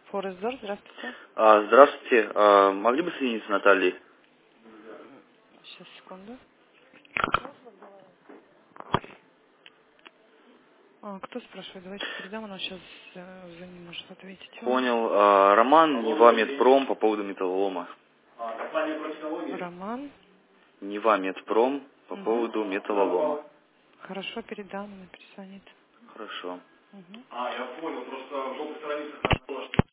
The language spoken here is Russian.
Форезор, здравствуйте. Здравствуйте. Могли бы соединиться с Натальей? Сейчас, секунду. Кто спрашивает? Давайте передам, она сейчас за ним может ответить вам. Понял. Роман, Нева Медпром по поводу металлолома. Роман. Нева Медпром по Угу. поводу металлолома. Хорошо, передам, она перезвонит. Хорошо. Угу. Я понял, просто в желтой странице